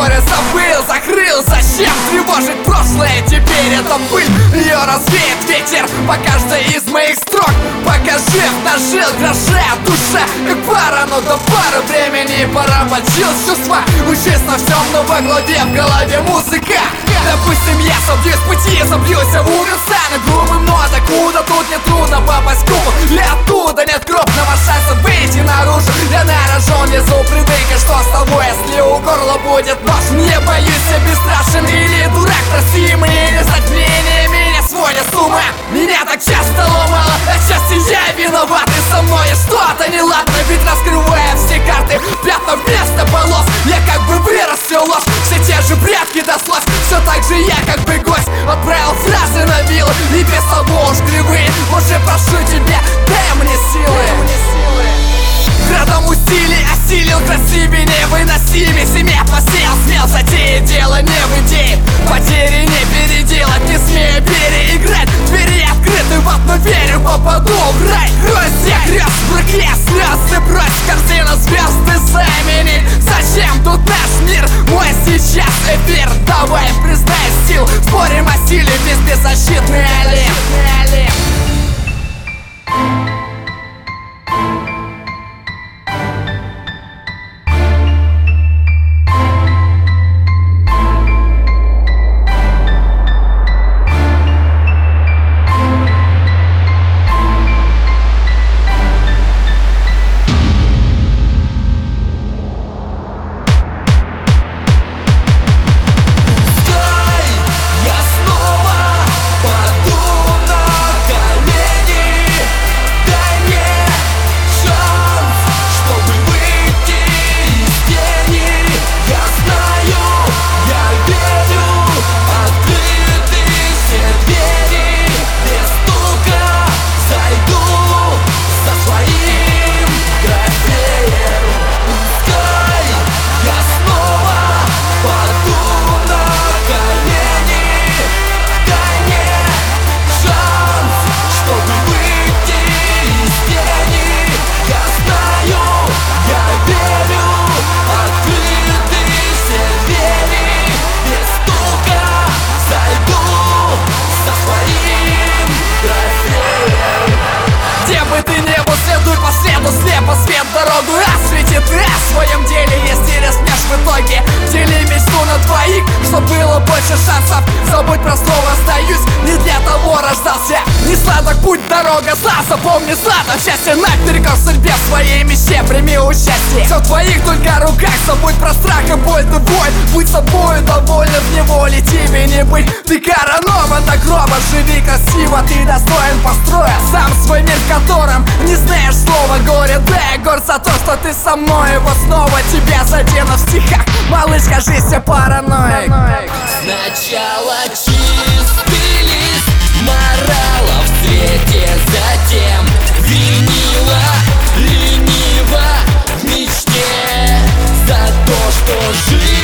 горе забыл, закрыл. Зачем тревожить прошлое? Теперь это пыль, ее развеет ветер по каждой из моих строк. Покажи, нажил гроше, душа как пара, но до пары времени поработил чувства. Учись на всем, но во главе в голове музыка. Допустим, я собьюсь с пути, забьюсь в угол сцены грубым, но докуда тут не трудно попасть в кубу. И оттуда нет крупного шанса выйти наружу. Я нарожен внизу привыка, что с тобой, если у горла будет нож. Не боюсь, я бесстрашен или дурак, прости мне или затмение меня сводит с ума. Меня так часто ломало, отчасти я виноват, и со мной что-то неладно. Ведь раскрывая все карты, пятна вместо полос, я как бы вырастил ложь. Все те же прятки до слов, все так же я как бы гость. Отправил фразы на виллу и без того уж кривые. Уже прошу тебя, дай мне силы. Градом усилий осилил, красивее невыносимее. Семья посеял, смел затеять, дело не в идее. Потери не переделать, не смею переиграть. Двери открыты, в одну верю, попаду в рай. Грозя, грез, бруке, слезы, брось корзину звезды замени. Зачем тут наш мир? Мой сейчас эфир. Давай признай сил, спорим о силе, без беззащитный олень. Слепо свет дорогу осветит, и о своем деле есть и рискнешь в итоге. Дели мечту на двоих, чтоб было больше шансов. Забудь про слово «сдаюсь», не для того рождался. Не сладок путь, дорога зла, запомни сладок счастье. Наперекор судьбе в своей мечте прими участие. Все в твоих только руках, забудь про страх и боль. Ты воин, будь собой доволен в неволе, тебе не быть. Ты коронован до гроба, живи красиво, ты достоин построя сам свой мир, в котором не знаешь слова горе. Да, я горд за то, что ты со мной, его снова тебя задену в стихах. Малыш, кажись, параноик. Сначала чистый лист морала в цвете, затем винила лениво в мечте за то, что жизнь